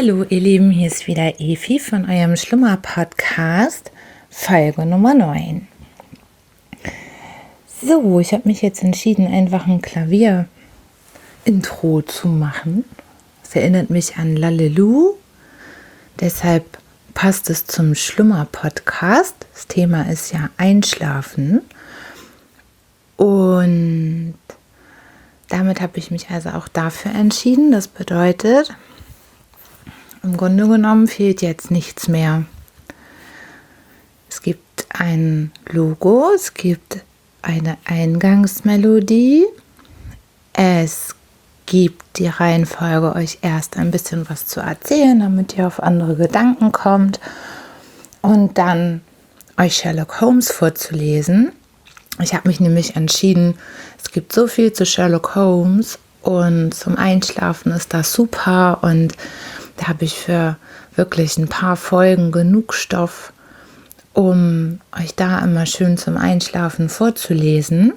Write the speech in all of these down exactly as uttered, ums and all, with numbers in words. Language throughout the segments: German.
Hallo ihr Lieben, hier ist wieder Evi von eurem Schlummer-Podcast, Folge Nummer neun. So, ich habe mich jetzt entschieden, einfach ein Klavier-Intro zu machen. Es erinnert mich an Lalelu, deshalb passt es zum Schlummer-Podcast. Das Thema ist ja Einschlafen und damit habe ich mich also auch dafür entschieden. Das bedeutet, im Grunde genommen fehlt jetzt nichts mehr. Es gibt ein Logo, es gibt eine Eingangsmelodie, es gibt die Reihenfolge, euch erst ein bisschen was zu erzählen, damit ihr auf andere Gedanken kommt und dann euch Sherlock Holmes vorzulesen. Ich habe mich nämlich entschieden, es gibt so viel zu Sherlock Holmes und zum Einschlafen ist das super und da habe ich für wirklich ein paar Folgen genug Stoff, um euch da immer schön zum Einschlafen vorzulesen.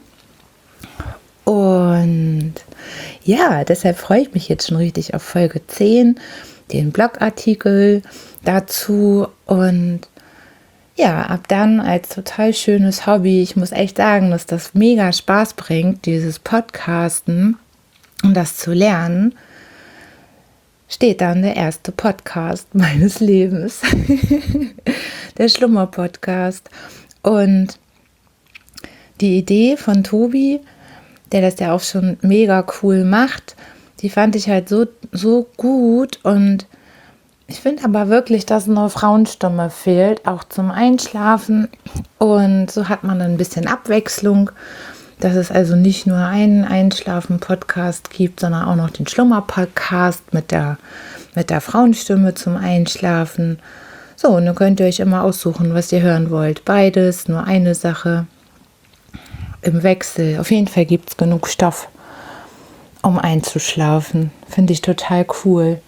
Und ja, deshalb freue ich mich jetzt schon richtig auf Folge zehn, den Blogartikel dazu und ja, ab dann als total schönes Hobby. Ich muss echt sagen, dass das mega Spaß bringt, dieses Podcasten und das zu lernen. Steht dann der erste Podcast meines Lebens, der Schlummer-Podcast. Und die Idee von Tobi, der das ja auch schon mega cool macht, die fand ich halt so, so gut. Und ich finde aber wirklich, dass eine Frauenstimme fehlt, auch zum Einschlafen. Und so hat man ein bisschen Abwechslung, dass es also nicht nur einen Einschlafen-Podcast gibt, sondern auch noch den Schlummer-Podcast mit der, mit der Frauenstimme zum Einschlafen. So, und dann könnt ihr euch immer aussuchen, was ihr hören wollt. Beides, nur eine Sache im Wechsel. Auf jeden Fall gibt es genug Stoff, um einzuschlafen. Finde ich total cool.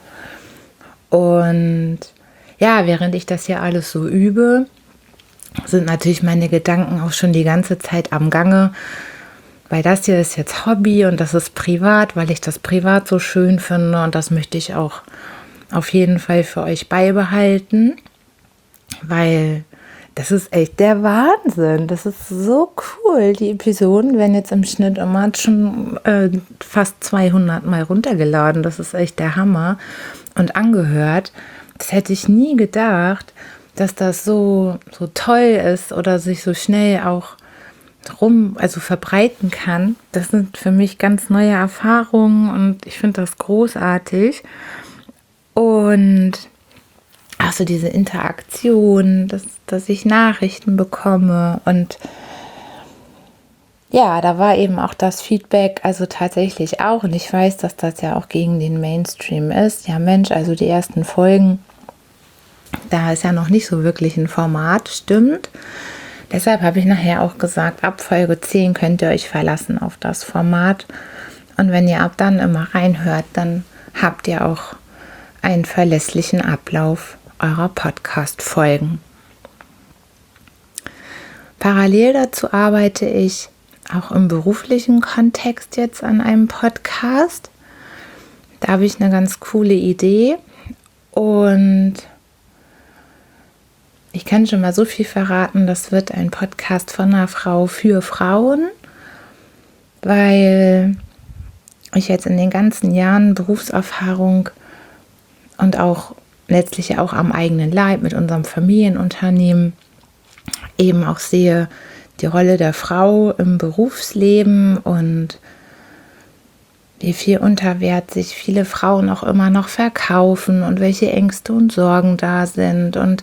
Und ja, während ich das hier alles so übe, sind natürlich meine Gedanken auch schon die ganze Zeit am Gange, weil das hier ist jetzt Hobby und das ist privat, weil ich das privat so schön finde und das möchte ich auch auf jeden Fall für euch beibehalten, weil das ist echt der Wahnsinn. Das ist so cool. Die Episoden werden jetzt im Schnitt immer schon äh, fast zweihundert Mal runtergeladen. Das ist echt der Hammer. Und angehört. Das hätte ich nie gedacht, dass das so, so toll ist oder sich so schnell auch rum, also verbreiten kann. Das sind für mich ganz neue Erfahrungen und ich finde das großartig. Und auch so diese Interaktion, dass, dass ich Nachrichten bekomme und ja, da war eben auch das Feedback, also tatsächlich auch, und ich weiß, dass das ja auch gegen den Mainstream ist. Ja Mensch, also die ersten Folgen, da ist ja noch nicht so wirklich ein Format, stimmt. Deshalb habe ich nachher auch gesagt, ab Folge zehn könnt ihr euch verlassen auf das Format. Und wenn ihr ab dann immer reinhört, dann habt ihr auch einen verlässlichen Ablauf eurer Podcast-Folgen. Parallel dazu arbeite ich auch im beruflichen Kontext jetzt an einem Podcast. Da habe ich eine ganz coole Idee und ich kann schon mal so viel verraten, das wird ein Podcast von einer Frau für Frauen, weil ich jetzt in den ganzen Jahren Berufserfahrung und auch letztlich auch am eigenen Leib mit unserem Familienunternehmen eben auch sehe, die Rolle der Frau im Berufsleben und wie viel Unterwert sich viele Frauen auch immer noch verkaufen und welche Ängste und Sorgen da sind. Und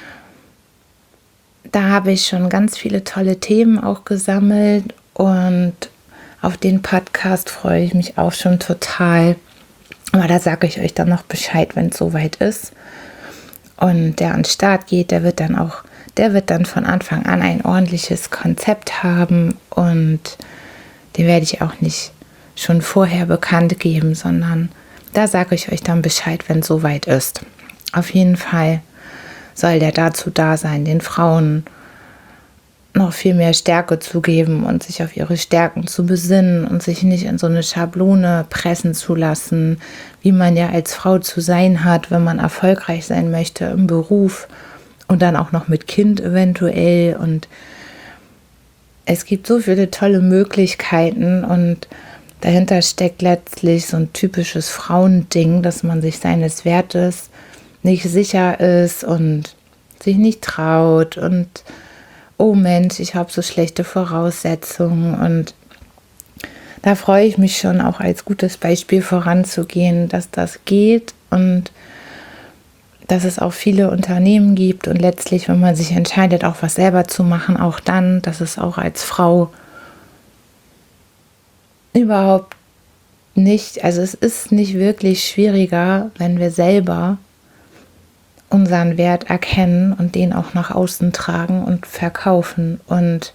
da habe ich schon ganz viele tolle Themen auch gesammelt und auf den Podcast freue ich mich auch schon total. Aber da sage ich euch dann noch Bescheid, wenn es soweit ist. Und der an den Start geht, der wird dann auch Der wird dann von Anfang an ein ordentliches Konzept haben und den werde ich auch nicht schon vorher bekannt geben, sondern da sage ich euch dann Bescheid, wenn es soweit ist. Auf jeden Fall soll der dazu da sein, den Frauen noch viel mehr Stärke zu geben und sich auf ihre Stärken zu besinnen und sich nicht in so eine Schablone pressen zu lassen, wie man ja als Frau zu sein hat, wenn man erfolgreich sein möchte im Beruf und dann auch noch mit Kind eventuell. Und es gibt so viele tolle Möglichkeiten und dahinter steckt letztlich so ein typisches Frauending, dass man sich seines Wertes nicht sicher ist und sich nicht traut und oh Mensch, ich habe so schlechte Voraussetzungen. Und da freue ich mich schon auch als gutes Beispiel voranzugehen, dass das geht und dass es auch viele Unternehmen gibt und letztlich, wenn man sich entscheidet, auch was selber zu machen, auch dann, dass es auch als Frau überhaupt nicht, also es ist nicht wirklich schwieriger, wenn wir selber unseren Wert erkennen und den auch nach außen tragen und verkaufen. Und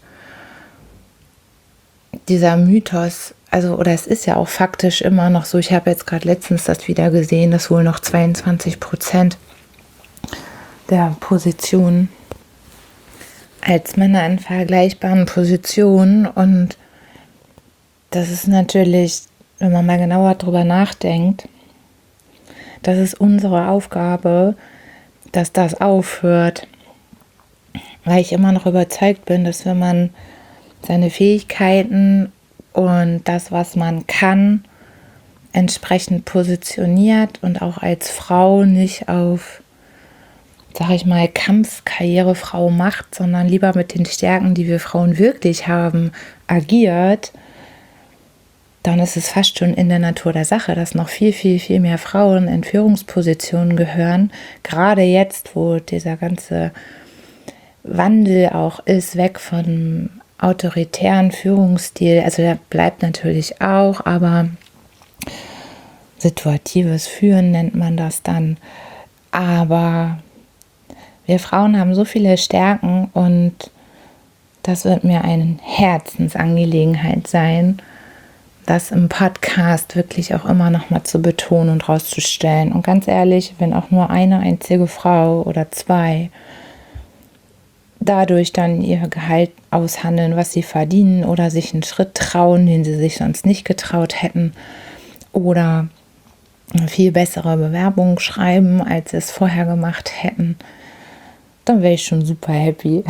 dieser Mythos, also, oder es ist ja auch faktisch immer noch so, ich habe jetzt gerade letztens das wieder gesehen, dass wohl noch zweiundzwanzig Prozent der Positionen als Männer in vergleichbaren Positionen, und das ist natürlich, wenn man mal genauer drüber nachdenkt, das ist unsere Aufgabe, dass das aufhört, weil ich immer noch überzeugt bin, dass wenn man seine Fähigkeiten und das, was man kann, entsprechend positioniert und auch als Frau nicht auf, sag ich mal, Kampfkarrierefrau macht, sondern lieber mit den Stärken, die wir Frauen wirklich haben, agiert, dann ist es fast schon in der Natur der Sache, dass noch viel, viel, viel mehr Frauen in Führungspositionen gehören. Gerade jetzt, wo dieser ganze Wandel auch ist, weg von autoritären Führungsstil, also der bleibt natürlich auch, aber situatives Führen nennt man das dann. Aber wir Frauen haben so viele Stärken und das wird mir eine Herzensangelegenheit sein, das im Podcast wirklich auch immer noch mal zu betonen und rauszustellen. Und ganz ehrlich, wenn auch nur eine einzige Frau oder zwei dadurch dann ihr Gehalt aushandeln, was sie verdienen, oder sich einen Schritt trauen, den sie sich sonst nicht getraut hätten, oder eine viel bessere Bewerbung schreiben, als sie es vorher gemacht hätten, dann wäre ich schon super happy.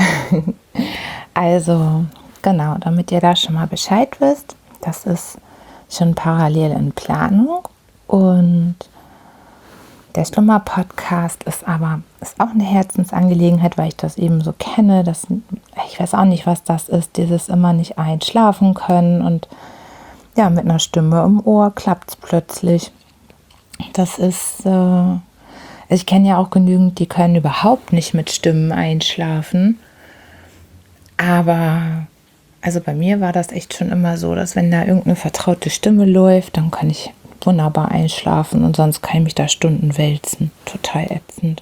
Also genau, damit ihr da schon mal Bescheid wisst, das ist schon parallel in Planung. Und der Schlummer-Podcast ist aber ist auch eine Herzensangelegenheit, weil ich das eben so kenne. Dass, ich weiß auch nicht, was das ist, dieses immer nicht einschlafen können. Und ja, mit einer Stimme im Ohr klappt es plötzlich. Das ist, äh, ich kenne ja auch genügend, die können überhaupt nicht mit Stimmen einschlafen. Aber also bei mir war das echt schon immer so, dass wenn da irgendeine vertraute Stimme läuft, dann kann ich wunderbar einschlafen und sonst kann ich mich da Stunden wälzen. Total ätzend.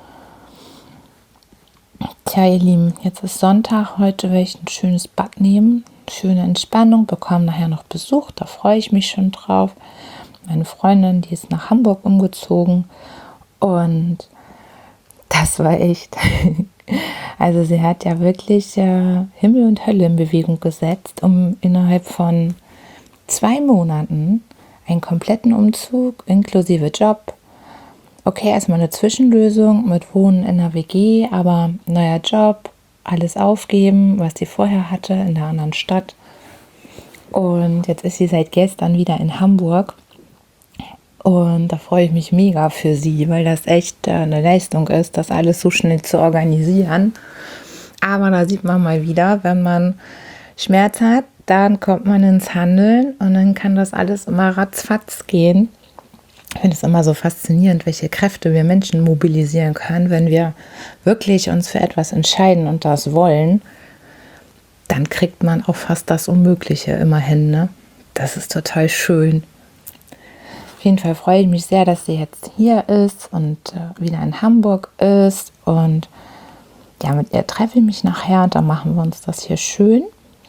Tja, ihr Lieben, jetzt ist Sonntag. Heute werde ich ein schönes Bad nehmen. Schöne Entspannung, bekomme nachher noch Besuch. Da freue ich mich schon drauf. Meine Freundin, die ist nach Hamburg umgezogen. Und das war echt... Also sie hat ja wirklich äh, Himmel und Hölle in Bewegung gesetzt, um innerhalb von zwei Monaten einen kompletten Umzug inklusive Job. Okay, erstmal eine Zwischenlösung mit Wohnen in einer W G, aber neuer Job, alles aufgeben, was sie vorher hatte in der anderen Stadt. Und jetzt ist sie seit gestern wieder in Hamburg. Und da freue ich mich mega für sie, weil das echt eine Leistung ist, das alles so schnell zu organisieren. Aber da sieht man mal wieder, wenn man Schmerz hat, dann kommt man ins Handeln und dann kann das alles immer ratzfatz gehen. Ich finde es immer so faszinierend, welche Kräfte wir Menschen mobilisieren können, wenn wir wirklich uns für etwas entscheiden und das wollen. Dann kriegt man auch fast das Unmögliche immer hin, ne? Das ist total schön. Auf jeden Fall freue ich mich sehr, dass sie jetzt hier ist und äh, wieder in Hamburg ist. Und ja, mit ihr treffe ich mich nachher und dann machen wir uns das hier schön.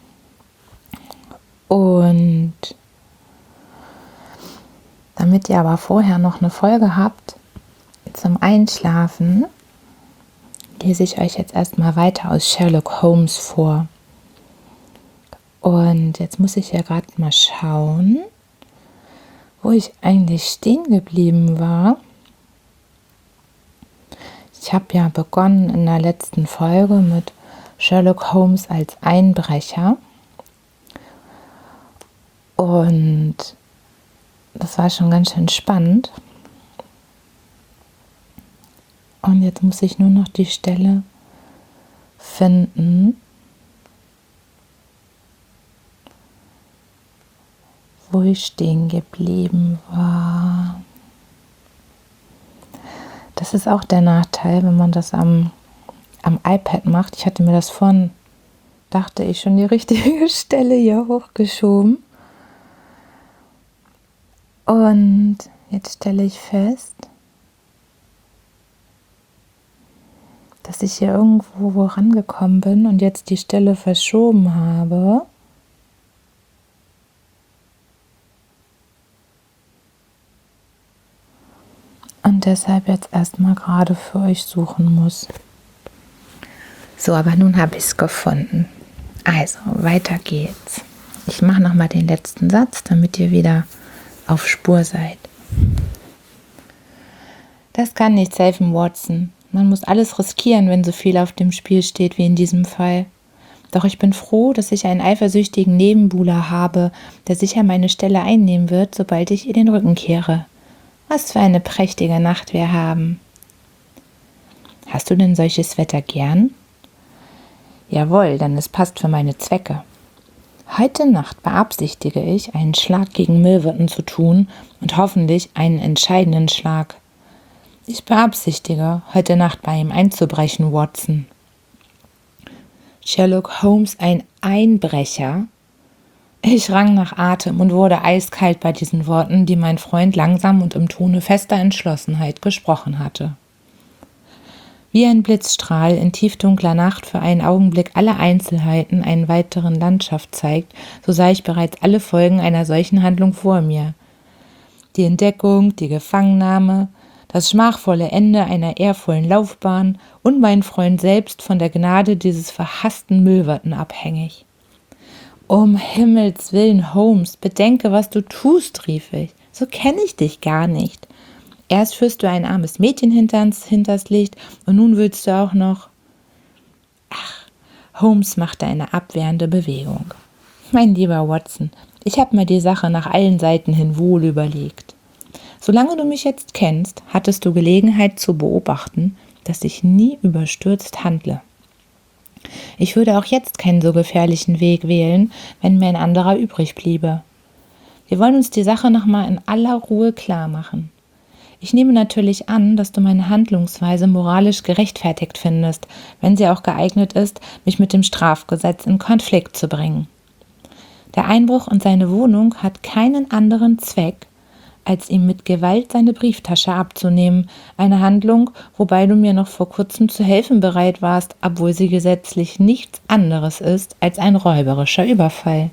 Und damit ihr aber vorher noch eine Folge habt zum Einschlafen, lese ich euch jetzt erstmal weiter aus Sherlock Holmes vor. Und jetzt muss ich ja gerade mal schauen, wo ich eigentlich stehen geblieben war. Ich habe ja begonnen in der letzten Folge mit Sherlock Holmes als Einbrecher. Und das war schon ganz schön spannend. Und jetzt muss ich nur noch die Stelle finden, wo ich stehen geblieben war. Das ist auch der Nachteil, wenn man das am, am iPad macht. Ich hatte mir das vorhin, dachte ich, schon die richtige Stelle hier hochgeschoben. Und jetzt stelle ich fest, dass ich hier irgendwo wo rangekommen bin und jetzt die Stelle verschoben habe. Und deshalb jetzt erstmal gerade für euch suchen muss. So, aber nun habe ich es gefunden. Also, weiter geht's. Ich mache nochmal den letzten Satz, damit ihr wieder auf Spur seid. Das kann nichts helfen, Watson. Man muss alles riskieren, wenn so viel auf dem Spiel steht wie in diesem Fall. Doch ich bin froh, dass ich einen eifersüchtigen Nebenbuhler habe, der sicher meine Stelle einnehmen wird, sobald ich ihr den Rücken kehre. Was für eine prächtige Nacht wir haben. Hast du denn solches Wetter gern? Jawohl, denn es passt für meine Zwecke. Heute Nacht beabsichtige ich, einen Schlag gegen Milverton zu tun und hoffentlich einen entscheidenden Schlag. Ich beabsichtige, heute Nacht bei ihm einzubrechen, Watson. Sherlock Holmes ein Einbrecher? Ich rang nach Atem und wurde eiskalt bei diesen Worten, die mein Freund langsam und im Tone fester Entschlossenheit gesprochen hatte. Wie ein Blitzstrahl in tiefdunkler Nacht für einen Augenblick alle Einzelheiten einer weiteren Landschaft zeigt, so sah ich bereits alle Folgen einer solchen Handlung vor mir. Die Entdeckung, die Gefangennahme, das schmachvolle Ende einer ehrvollen Laufbahn und mein Freund selbst von der Gnade dieses verhassten Milverton abhängig. Um Himmels Willen, Holmes, bedenke, was du tust, rief ich. So kenne ich dich gar nicht. Erst führst du ein armes Mädchen hinters, hinters Licht und nun willst du auch noch... Ach, Holmes machte eine abwehrende Bewegung. Mein lieber Watson, ich habe mir die Sache nach allen Seiten hin wohl überlegt. Solange du mich jetzt kennst, hattest du Gelegenheit zu beobachten, dass ich nie überstürzt handle. Ich würde auch jetzt keinen so gefährlichen Weg wählen, wenn mir ein anderer übrig bliebe. Wir wollen uns die Sache nochmal in aller Ruhe klar machen. Ich nehme natürlich an, dass du meine Handlungsweise moralisch gerechtfertigt findest, wenn sie auch geeignet ist, mich mit dem Strafgesetz in Konflikt zu bringen. Der Einbruch in seine Wohnung hat keinen anderen Zweck, als ihm mit Gewalt seine Brieftasche abzunehmen, eine Handlung, wobei du mir noch vor kurzem zu helfen bereit warst, obwohl sie gesetzlich nichts anderes ist als ein räuberischer Überfall.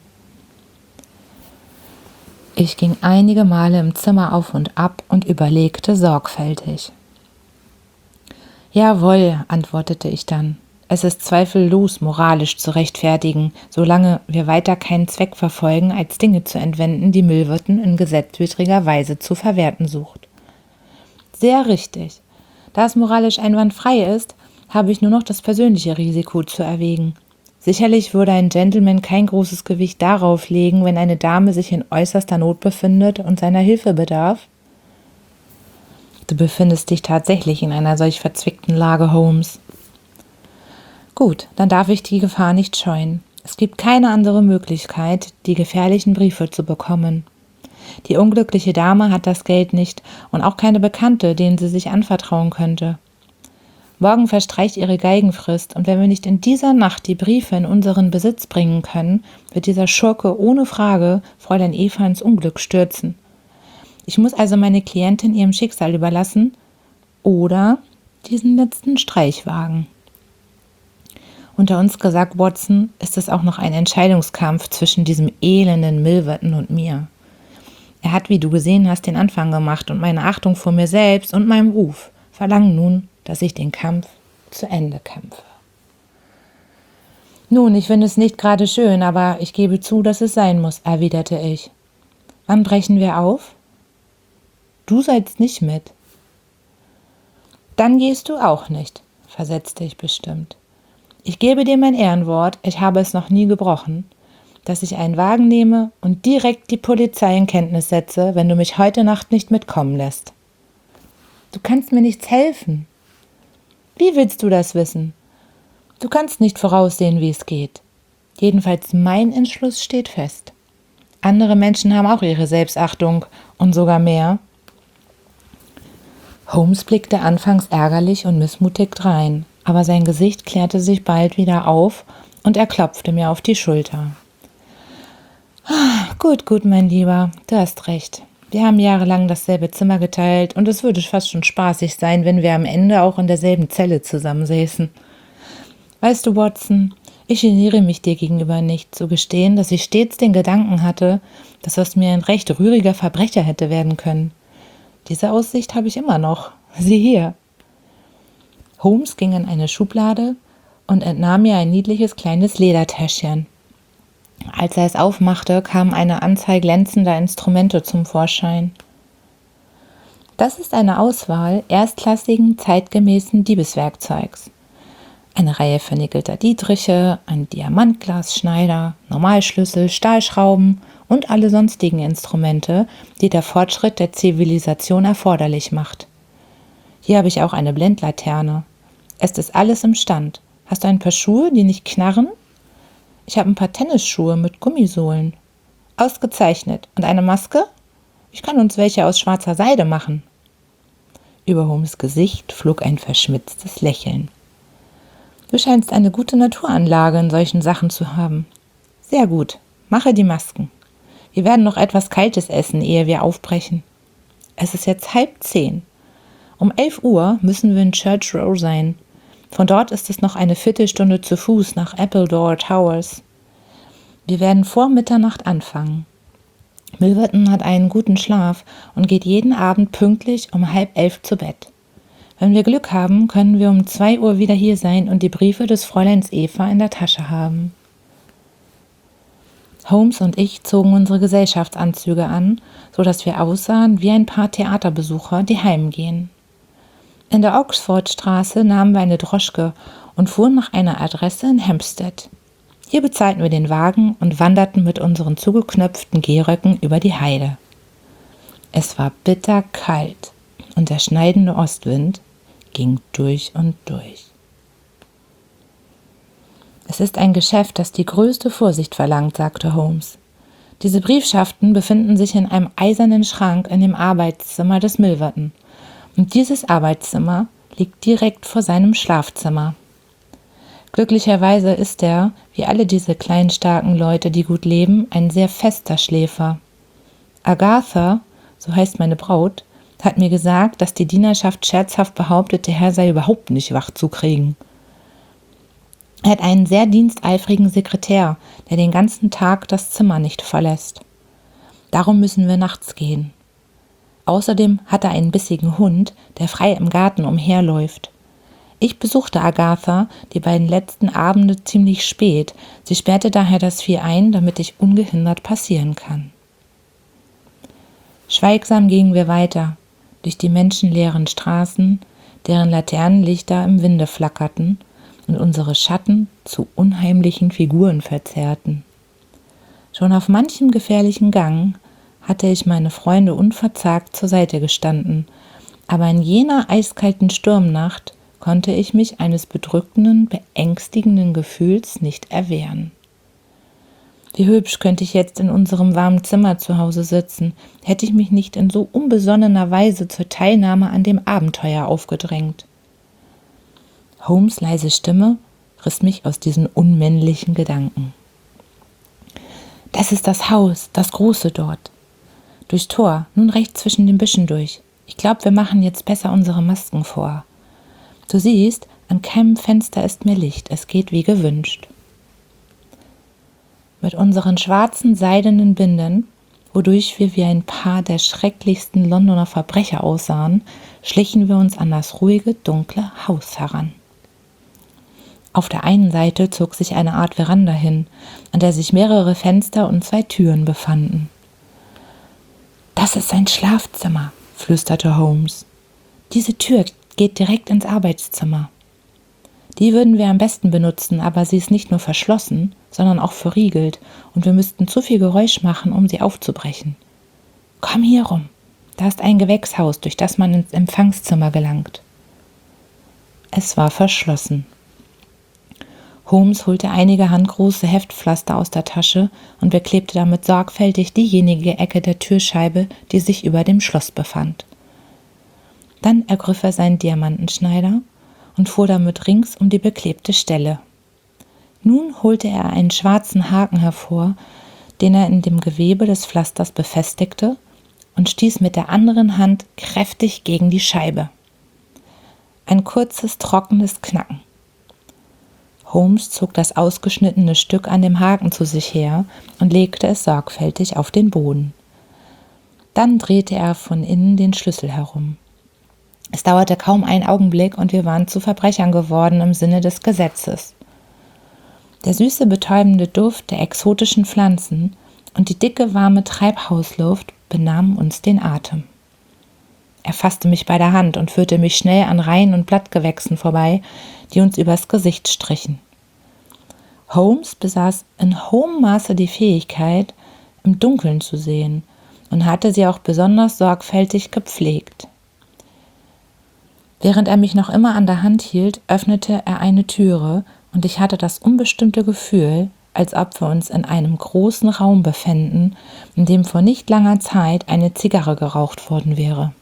Ich ging einige Male im Zimmer auf und ab und überlegte sorgfältig. »Jawohl«, antwortete ich dann, »es ist zweifellos moralisch zu rechtfertigen, solange wir weiter keinen Zweck verfolgen, als Dinge zu entwenden, die Milverton in gesetzwidriger Weise zu verwerten sucht.« »Sehr richtig. Da es moralisch einwandfrei ist, habe ich nur noch das persönliche Risiko zu erwägen. Sicherlich würde ein Gentleman kein großes Gewicht darauf legen, wenn eine Dame sich in äußerster Not befindet und seiner Hilfe bedarf.« »Du befindest dich tatsächlich in einer solch verzwickten Lage, Holmes.« »Gut, dann darf ich die Gefahr nicht scheuen. Es gibt keine andere Möglichkeit, die gefährlichen Briefe zu bekommen. Die unglückliche Dame hat das Geld nicht und auch keine Bekannte, denen sie sich anvertrauen könnte. Morgen verstreicht ihre Geigenfrist, und wenn wir nicht in dieser Nacht die Briefe in unseren Besitz bringen können, wird dieser Schurke ohne Frage Fräulein Eva ins Unglück stürzen. Ich muss also meine Klientin ihrem Schicksal überlassen oder diesen letzten Streich wagen. Unter uns gesagt, Watson, ist es auch noch ein Entscheidungskampf zwischen diesem elenden Milverton und mir. Er hat, wie du gesehen hast, den Anfang gemacht, und meine Achtung vor mir selbst und meinem Ruf verlangen nun, dass ich den Kampf zu Ende kämpfe. Nun, ich finde es nicht gerade schön, aber ich gebe zu, dass es sein muss, erwiderte ich. Wann brechen wir auf? Du seidst nicht mit. Dann gehst du auch nicht, versetzte ich bestimmt. Ich gebe dir mein Ehrenwort, ich habe es noch nie gebrochen, dass ich einen Wagen nehme und direkt die Polizei in Kenntnis setze, wenn du mich heute Nacht nicht mitkommen lässt. Du kannst mir nichts helfen. Wie willst du das wissen? Du kannst nicht voraussehen, wie es geht. Jedenfalls mein Entschluss steht fest. Andere Menschen haben auch ihre Selbstachtung und sogar mehr. Holmes blickte anfangs ärgerlich und missmutig drein, aber sein Gesicht klärte sich bald wieder auf und er klopfte mir auf die Schulter. Ah, gut, gut, mein Lieber, du hast recht. Wir haben jahrelang dasselbe Zimmer geteilt und es würde fast schon spaßig sein, wenn wir am Ende auch in derselben Zelle zusammensäßen. Weißt du, Watson, ich geniere mich dir gegenüber nicht zu gestehen, dass ich stets den Gedanken hatte, dass aus mir ein recht rühriger Verbrecher hätte werden können. Diese Aussicht habe ich immer noch. Sieh hier. Holmes ging in eine Schublade und entnahm mir ein niedliches kleines Ledertäschchen. Als er es aufmachte, kam eine Anzahl glänzender Instrumente zum Vorschein. Das ist eine Auswahl erstklassigen, zeitgemäßen Diebeswerkzeugs. Eine Reihe vernickelter Dietriche, ein Diamantglasschneider, Normalschlüssel, Stahlschrauben und alle sonstigen Instrumente, die der Fortschritt der Zivilisation erforderlich macht. Hier habe ich auch eine Blendlaterne. Es ist alles im Stand. Hast du ein paar Schuhe, die nicht knarren? Ich habe ein paar Tennisschuhe mit Gummisohlen. Ausgezeichnet. Und eine Maske? Ich kann uns welche aus schwarzer Seide machen. Über Holmes' Gesicht flog ein verschmitztes Lächeln. Du scheinst eine gute Naturanlage in solchen Sachen zu haben. Sehr gut, mache die Masken. Wir werden noch etwas Kaltes essen, ehe wir aufbrechen. Es ist jetzt halb zehn. Um elf Uhr müssen wir in Church Row sein. Von dort ist es noch eine Viertelstunde zu Fuß nach Appledore Towers. Wir werden vor Mitternacht anfangen. Milverton hat einen guten Schlaf und geht jeden Abend pünktlich um halb elf zu Bett. Wenn wir Glück haben, können wir um zwei Uhr wieder hier sein und die Briefe des Fräuleins Eva in der Tasche haben. Holmes und ich zogen unsere Gesellschaftsanzüge an, so dass wir aussahen wie ein paar Theaterbesucher, die heimgehen. In der Oxfordstraße nahmen wir eine Droschke und fuhren nach einer Adresse in Hampstead. Hier bezahlten wir den Wagen und wanderten mit unseren zugeknöpften Gehröcken über die Heide. Es war bitterkalt und der schneidende Ostwind ging durch und durch. Es ist ein Geschäft, das die größte Vorsicht verlangt, sagte Holmes. Diese Briefschaften befinden sich in einem eisernen Schrank in dem Arbeitszimmer des Milverton. Und dieses Arbeitszimmer liegt direkt vor seinem Schlafzimmer. Glücklicherweise ist er, wie alle diese kleinen, starken Leute, die gut leben, ein sehr fester Schläfer. Agatha, so heißt meine Braut, hat mir gesagt, dass die Dienerschaft scherzhaft behauptet, der Herr sei überhaupt nicht wach zu kriegen. Er hat einen sehr diensteifrigen Sekretär, der den ganzen Tag das Zimmer nicht verlässt. Darum müssen wir nachts gehen. Außerdem hat er einen bissigen Hund, der frei im Garten umherläuft. Ich besuchte Agatha die beiden letzten Abende ziemlich spät. Sie sperrte daher das Vieh ein, damit ich ungehindert passieren kann. Schweigsam gingen wir weiter, durch die menschenleeren Straßen, deren Laternenlichter im Winde flackerten und unsere Schatten zu unheimlichen Figuren verzerrten. Schon auf manchem gefährlichen Gang hatte ich meine Freunde unverzagt zur Seite gestanden, aber in jener eiskalten Sturmnacht konnte ich mich eines bedrückenden, beängstigenden Gefühls nicht erwehren. Wie hübsch könnte ich jetzt in unserem warmen Zimmer zu Hause sitzen, hätte ich mich nicht in so unbesonnener Weise zur Teilnahme an dem Abenteuer aufgedrängt. Holmes' leise Stimme riss mich aus diesen unmännlichen Gedanken. Das ist das Haus, das große dort. Durchs Tor, nun rechts zwischen den Büschen durch. Ich glaube, wir machen jetzt besser unsere Masken vor. Du siehst, an keinem Fenster ist mehr Licht, es geht wie gewünscht. Mit unseren schwarzen seidenen Binden, wodurch wir wie ein paar der schrecklichsten Londoner Verbrecher aussahen, schlichen wir uns an das ruhige, dunkle Haus heran. Auf der einen Seite zog sich eine Art Veranda hin, an der sich mehrere Fenster und zwei Türen befanden. »Das ist sein Schlafzimmer«, flüsterte Holmes. »Diese Tür geht direkt ins Arbeitszimmer. Die würden wir am besten benutzen, aber sie ist nicht nur verschlossen, sondern auch verriegelt und wir müssten zu viel Geräusch machen, um sie aufzubrechen. Komm hier rum, da ist ein Gewächshaus, durch das man ins Empfangszimmer gelangt.« Es war verschlossen. Holmes holte einige handgroße Heftpflaster aus der Tasche und beklebte damit sorgfältig diejenige Ecke der Türscheibe, die sich über dem Schloss befand. Dann ergriff er seinen Diamantenschneider und fuhr damit rings um die beklebte Stelle. Nun holte er einen schwarzen Haken hervor, den er in dem Gewebe des Pflasters befestigte und stieß mit der anderen Hand kräftig gegen die Scheibe. Ein kurzes, trockenes Knacken. Holmes zog das ausgeschnittene Stück an dem Haken zu sich her und legte es sorgfältig auf den Boden. Dann drehte er von innen den Schlüssel herum. Es dauerte kaum einen Augenblick und wir waren zu Verbrechern geworden im Sinne des Gesetzes. Der süße, betäubende Duft der exotischen Pflanzen und die dicke, warme Treibhausluft benahmen uns den Atem. Er fasste mich bei der Hand und führte mich schnell an Reihen und Blattgewächsen vorbei, die uns übers Gesicht strichen. Holmes besaß in hohem Maße die Fähigkeit, im Dunkeln zu sehen und hatte sie auch besonders sorgfältig gepflegt. Während er mich noch immer an der Hand hielt, öffnete er eine Türe und ich hatte das unbestimmte Gefühl, als ob wir uns in einem großen Raum befänden, in dem vor nicht langer Zeit eine Zigarre geraucht worden wäre.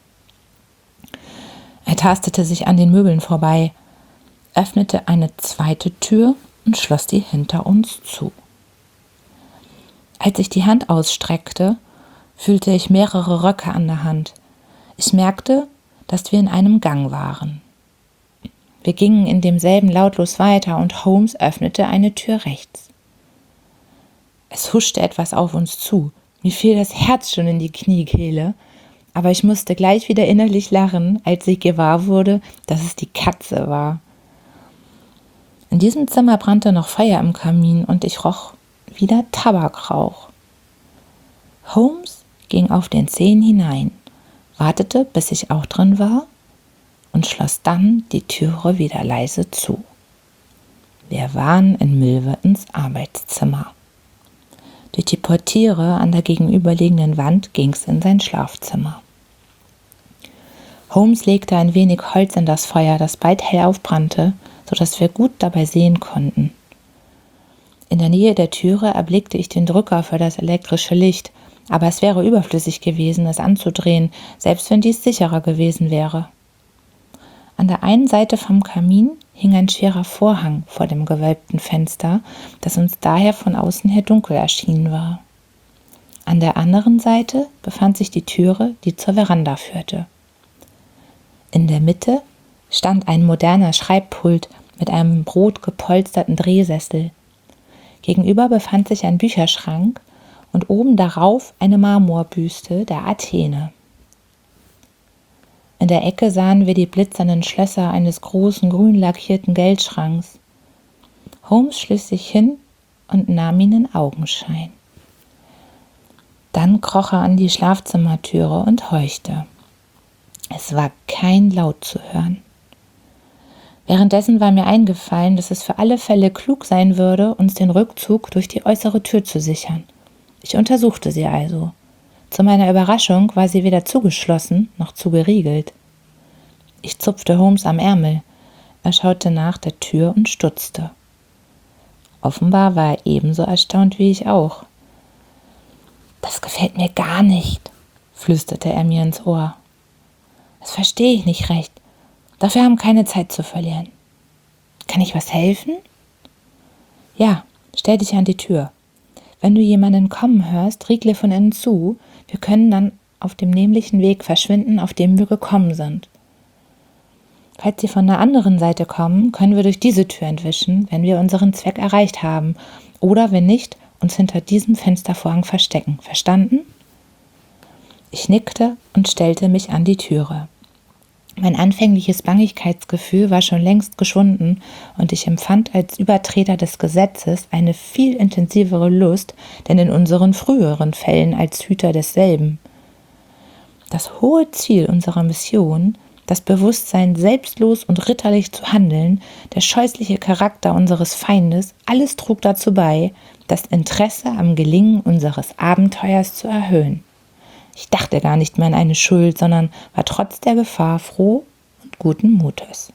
Er tastete sich an den Möbeln vorbei, öffnete eine zweite Tür und schloss die hinter uns zu. Als ich die Hand ausstreckte, fühlte ich mehrere Röcke an der Hand. Ich merkte, dass wir in einem Gang waren. Wir gingen in demselben lautlos weiter und Holmes öffnete eine Tür rechts. Es huschte etwas auf uns zu. Mir fiel das Herz schon in die Kniekehle, aber ich musste gleich wieder innerlich lachen, als ich gewahr wurde, dass es die Katze war. In diesem Zimmer brannte noch Feuer im Kamin und ich roch wieder Tabakrauch. Holmes ging auf den Zehen hinein, wartete, bis ich auch drin war und schloss dann die Türe wieder leise zu. Wir waren in Milvertons Arbeitszimmer. Durch die Portiere an der gegenüberliegenden Wand ging's in sein Schlafzimmer. Holmes legte ein wenig Holz in das Feuer, das bald hell aufbrannte, sodass wir gut dabei sehen konnten. In der Nähe der Türe erblickte ich den Drücker für das elektrische Licht, aber es wäre überflüssig gewesen, es anzudrehen, selbst wenn dies sicherer gewesen wäre. An der einen Seite vom Kamin hing ein schwerer Vorhang vor dem gewölbten Fenster, das uns daher von außen her dunkel erschienen war. An der anderen Seite befand sich die Türe, die zur Veranda führte. In der Mitte stand ein moderner Schreibpult mit einem rot gepolsterten Drehsessel. Gegenüber befand sich ein Bücherschrank und oben darauf eine Marmorbüste der Athene. In der Ecke sahen wir die blitzernden Schlösser eines großen, grün lackierten Geldschranks. Holmes schlich sich hin und nahm ihn in Augenschein. Dann kroch er an die Schlafzimmertüre und horchte. Es war kein Laut zu hören. Währenddessen war mir eingefallen, dass es für alle Fälle klug sein würde, uns den Rückzug durch die äußere Tür zu sichern. Ich untersuchte sie also. Zu meiner Überraschung war sie weder zugeschlossen noch zugeriegelt. Ich zupfte Holmes am Ärmel. Er schaute nach der Tür und stutzte. Offenbar war er ebenso erstaunt wie ich auch. »Das gefällt mir gar nicht«, flüsterte er mir ins Ohr. »Das verstehe ich nicht recht. Doch wir haben keine Zeit zu verlieren. Kann ich was helfen?« »Ja, stell dich an die Tür. Wenn du jemanden kommen hörst, riegle von innen zu. Wir können dann auf dem nämlichen Weg verschwinden, auf dem wir gekommen sind. Falls sie von der anderen Seite kommen, können wir durch diese Tür entwischen, wenn wir unseren Zweck erreicht haben. Oder wenn nicht, uns hinter diesem Fenstervorhang verstecken. Verstanden?« Ich nickte und stellte mich an die Türe. Mein anfängliches Bangigkeitsgefühl war schon längst geschwunden und ich empfand als Übertreter des Gesetzes eine viel intensivere Lust, denn in unseren früheren Fällen als Hüter desselben. Das hohe Ziel unserer Mission, das Bewusstsein, selbstlos und ritterlich zu handeln, der scheußliche Charakter unseres Feindes, alles trug dazu bei, das Interesse am Gelingen unseres Abenteuers zu erhöhen. Ich dachte gar nicht mehr an eine Schuld, sondern war trotz der Gefahr froh und guten Mutes.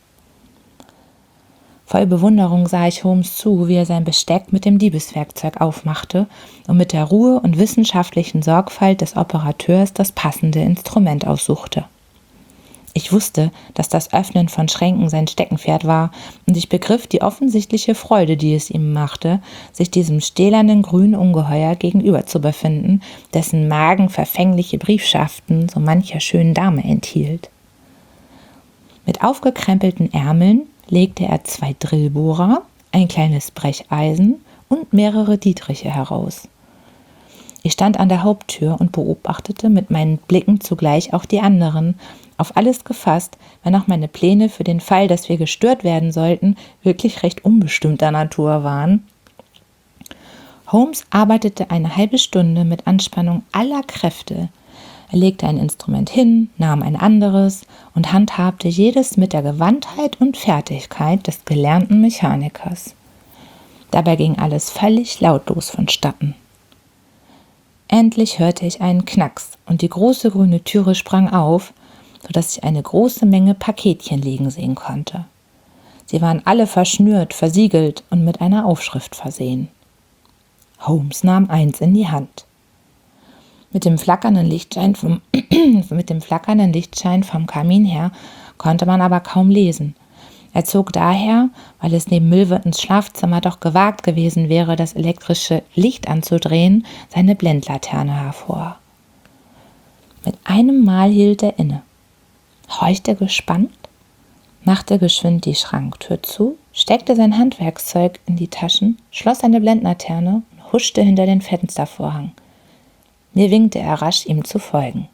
Voll Bewunderung sah ich Holmes zu, wie er sein Besteck mit dem Diebeswerkzeug aufmachte und mit der Ruhe und wissenschaftlichen Sorgfalt des Operateurs das passende Instrument aussuchte. Ich wusste, dass das Öffnen von Schränken sein Steckenpferd war, und ich begriff die offensichtliche Freude, die es ihm machte, sich diesem stählernen grünen Ungeheuer gegenüber zu befinden, dessen Magen verfängliche Briefschaften so mancher schönen Dame enthielt. Mit aufgekrempelten Ärmeln legte er zwei Drillbohrer, ein kleines Brecheisen und mehrere Dietriche heraus. Ich stand an der Haupttür und beobachtete mit meinen Blicken zugleich auch die anderen, auf alles gefasst, wenn auch meine Pläne für den Fall, dass wir gestört werden sollten, wirklich recht unbestimmter Natur waren. Holmes arbeitete eine halbe Stunde mit Anspannung aller Kräfte. Er legte ein Instrument hin, nahm ein anderes und handhabte jedes mit der Gewandtheit und Fertigkeit des gelernten Mechanikers. Dabei ging alles völlig lautlos vonstatten. Endlich hörte ich einen Knacks und die große grüne Türe sprang auf, sodass ich eine große Menge Paketchen liegen sehen konnte. Sie waren alle verschnürt, versiegelt und mit einer Aufschrift versehen. Holmes nahm eins in die Hand. Mit dem flackernden Lichtschein vom, mit dem flackernden Lichtschein vom Kamin her konnte man aber kaum lesen. Er zog daher, weil es neben Milvertons Schlafzimmer doch gewagt gewesen wäre, das elektrische Licht anzudrehen, seine Blendlaterne hervor. Mit einem Mal hielt er inne, horchte gespannt, machte geschwind die Schranktür zu, steckte sein Handwerkszeug in die Taschen, schloss seine Blendlaterne und huschte hinter den Fenstervorhang. Mir winkte er rasch, ihm zu folgen.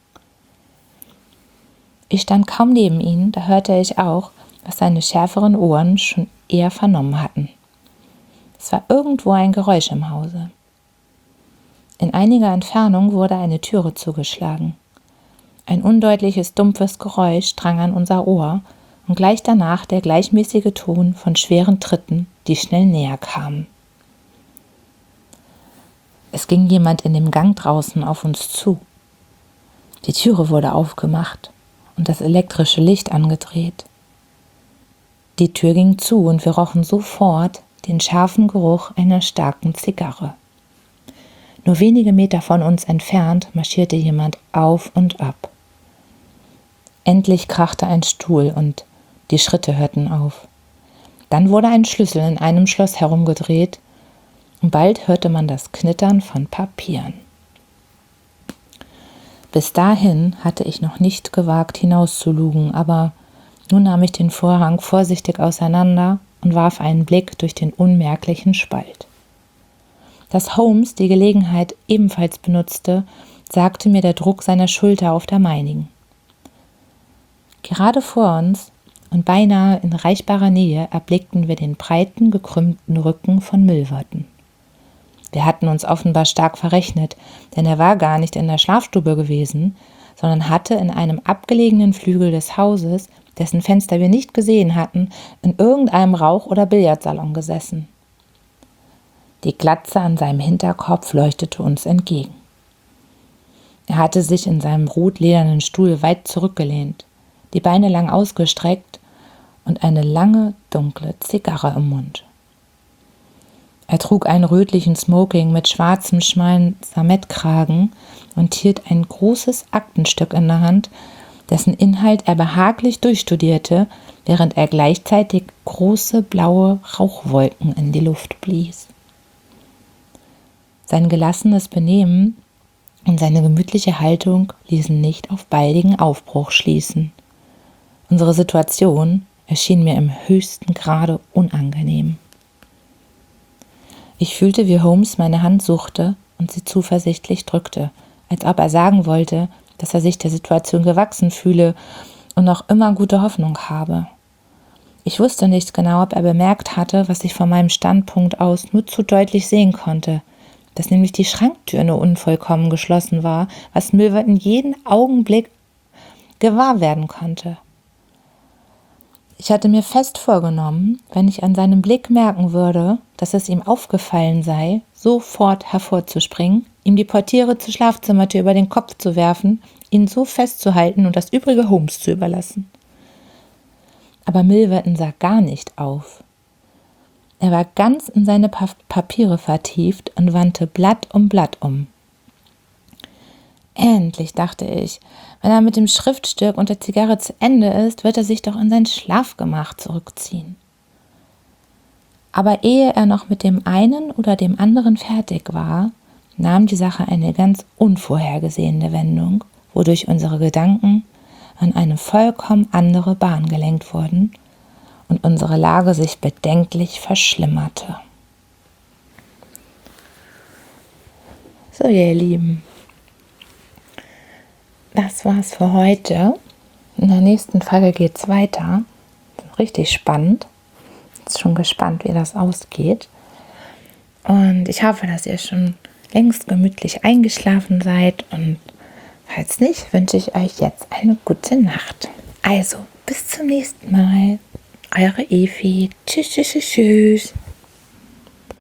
Ich stand kaum neben ihm, da hörte ich auch, was seine schärferen Ohren schon eher vernommen hatten. Es war irgendwo ein Geräusch im Hause. In einiger Entfernung wurde eine Türe zugeschlagen. Ein undeutliches, dumpfes Geräusch drang an unser Ohr und gleich danach der gleichmäßige Ton von schweren Tritten, die schnell näher kamen. Es ging jemand in dem Gang draußen auf uns zu. Die Türe wurde aufgemacht und das elektrische Licht angedreht. Die Tür ging zu und wir rochen sofort den scharfen Geruch einer starken Zigarre. Nur wenige Meter von uns entfernt marschierte jemand auf und ab. Endlich krachte ein Stuhl und die Schritte hörten auf. Dann wurde ein Schlüssel in einem Schloss herumgedreht und bald hörte man das Knittern von Papieren. Bis dahin hatte ich noch nicht gewagt, hinauszulugen, aber nun nahm ich den Vorhang vorsichtig auseinander und warf einen Blick durch den unmerklichen Spalt. Dass Holmes die Gelegenheit ebenfalls benutzte, sagte mir der Druck seiner Schulter auf der meinigen. Gerade vor uns und beinahe in erreichbarer Nähe erblickten wir den breiten, gekrümmten Rücken von Milverton. Wir hatten uns offenbar stark verrechnet, denn er war gar nicht in der Schlafstube gewesen, sondern hatte in einem abgelegenen Flügel des Hauses, dessen Fenster wir nicht gesehen hatten, in irgendeinem Rauch- oder Billardsalon gesessen. Die Glatze an seinem Hinterkopf leuchtete uns entgegen. Er hatte sich in seinem rotledernen Stuhl weit zurückgelehnt, die Beine lang ausgestreckt und eine lange, dunkle Zigarre im Mund. Er trug einen rötlichen Smoking mit schwarzem, schmalen Samettkragen und hielt ein großes Aktenstück in der Hand, dessen Inhalt er behaglich durchstudierte, während er gleichzeitig große blaue Rauchwolken in die Luft blies. Sein gelassenes Benehmen und seine gemütliche Haltung ließen nicht auf baldigen Aufbruch schließen. Unsere Situation erschien mir im höchsten Grade unangenehm. Ich fühlte, wie Holmes meine Hand suchte und sie zuversichtlich drückte, als ob er sagen wollte, dass er sich der Situation gewachsen fühle und noch immer gute Hoffnung habe. Ich wusste nicht genau, ob er bemerkt hatte, was ich von meinem Standpunkt aus nur zu deutlich sehen konnte, dass nämlich die Schranktür nur unvollkommen geschlossen war, was Milverton jeden Augenblick gewahr werden konnte. Ich hatte mir fest vorgenommen, wenn ich an seinem Blick merken würde, dass es ihm aufgefallen sei, sofort hervorzuspringen, ihm die Portiere zur Schlafzimmertür über den Kopf zu werfen, ihn so festzuhalten und das übrige Holmes zu überlassen. Aber Milverton sah gar nicht auf. Er war ganz in seine pa- Papiere vertieft und wandte Blatt um Blatt um. Endlich, dachte ich, wenn er mit dem Schriftstück und der Zigarre zu Ende ist, wird er sich doch in sein Schlafgemach zurückziehen. Aber ehe er noch mit dem einen oder dem anderen fertig war, nahm die Sache eine ganz unvorhergesehene Wendung, wodurch unsere Gedanken an eine vollkommen andere Bahn gelenkt wurden und unsere Lage sich bedenklich verschlimmerte. So, ihr Lieben, das war's für heute. In der nächsten Folge geht's weiter. Richtig spannend. Bin schon gespannt, wie das ausgeht. Und ich hoffe, dass ihr schon längst gemütlich eingeschlafen seid. Und falls nicht, wünsche ich euch jetzt eine gute Nacht. Also, bis zum nächsten Mal. Eure Evi. Tschüss, tschüss, tschüss.